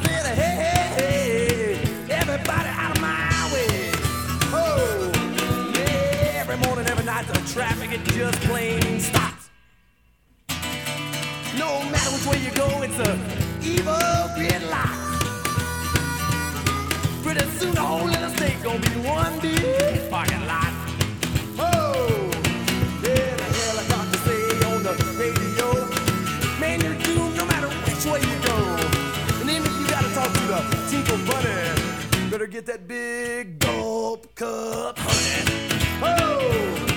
said, hey, hey, hey, everybody out of my way. Oh, yeah, every morning, every night, the traffic, it just plain stops. No matter which way you go, it's a evil gridlock. Pretty soon the whole little state gonna be one big parking lot. Oh, yeah, the helicopter say on the radio, man, you're doomed no matter which way you go. And even if you gotta talk to the Tinkle Bunny, better get that big gulp cup, honey. Oh.